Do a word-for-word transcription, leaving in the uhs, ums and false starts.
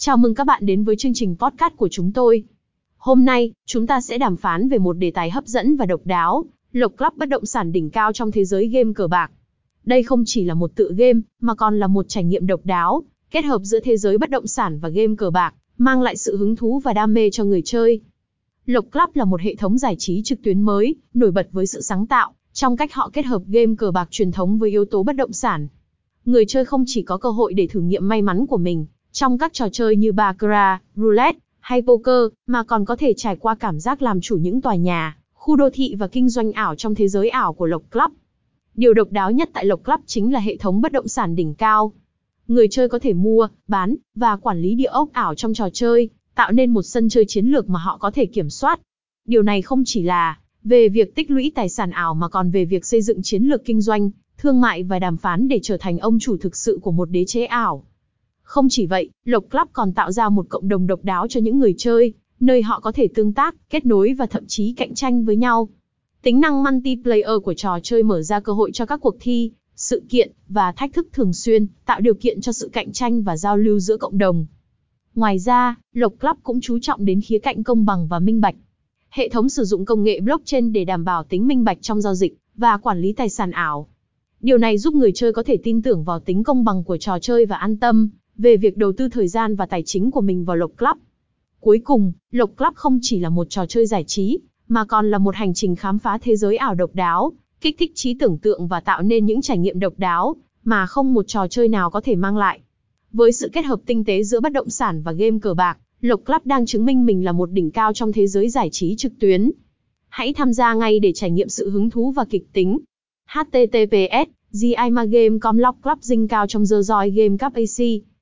Chào mừng các bạn đến với chương trình podcast của chúng tôi. Hôm nay, chúng ta sẽ đàm phán về một đề tài hấp dẫn và độc đáo, Lộc Club bất động sản đỉnh cao trong thế giới game cờ bạc. Đây không chỉ là một tựa game, mà còn là một trải nghiệm độc đáo, kết hợp giữa thế giới bất động sản và game cờ bạc, mang lại sự hứng thú và đam mê cho người chơi. Lộc Club là một hệ thống giải trí trực tuyến mới, nổi bật với sự sáng tạo, trong cách họ kết hợp game cờ bạc truyền thống với yếu tố bất động sản. Người chơi không chỉ có cơ hội để thử nghiệm may mắn của mình trong các trò chơi như baccarat, roulette hay poker, mà còn có thể trải qua cảm giác làm chủ những tòa nhà, khu đô thị và kinh doanh ảo trong thế giới ảo của Lộc Club. Điều độc đáo nhất tại Lộc Club chính là hệ thống bất động sản đỉnh cao. Người chơi có thể mua, bán và quản lý địa ốc ảo trong trò chơi, tạo nên một sân chơi chiến lược mà họ có thể kiểm soát. Điều này không chỉ là về việc tích lũy tài sản ảo mà còn về việc xây dựng chiến lược kinh doanh, thương mại và đàm phán để trở thành ông chủ thực sự của một đế chế ảo. Không chỉ vậy, Lộc Club còn tạo ra một cộng đồng độc đáo cho những người chơi, nơi họ có thể tương tác, kết nối và thậm chí cạnh tranh với nhau. Tính năng multiplayer của trò chơi mở ra cơ hội cho các cuộc thi, sự kiện và thách thức thường xuyên, tạo điều kiện cho sự cạnh tranh và giao lưu giữa cộng đồng. Ngoài ra, Lộc Club cũng chú trọng đến khía cạnh công bằng và minh bạch. Hệ thống sử dụng công nghệ blockchain để đảm bảo tính minh bạch trong giao dịch và quản lý tài sản ảo. Điều này giúp người chơi có thể tin tưởng vào tính công bằng của trò chơi và an tâm về việc đầu tư thời gian và tài chính của mình vào Lộc Club. Cuối cùng, Lộc Club không chỉ là một trò chơi giải trí, mà còn là một hành trình khám phá thế giới ảo độc đáo, kích thích trí tưởng tượng và tạo nên những trải nghiệm độc đáo mà không một trò chơi nào có thể mang lại. Với sự kết hợp tinh tế giữa bất động sản và game cờ bạc, Lộc Club đang chứng minh mình là một đỉnh cao trong thế giới giải trí trực tuyến. Hãy tham gia ngay để trải nghiệm sự hứng thú và kịch tính. H T T P S G I M A Game chấm com Lộc Club dinh cao trong The Joy Game Cup A C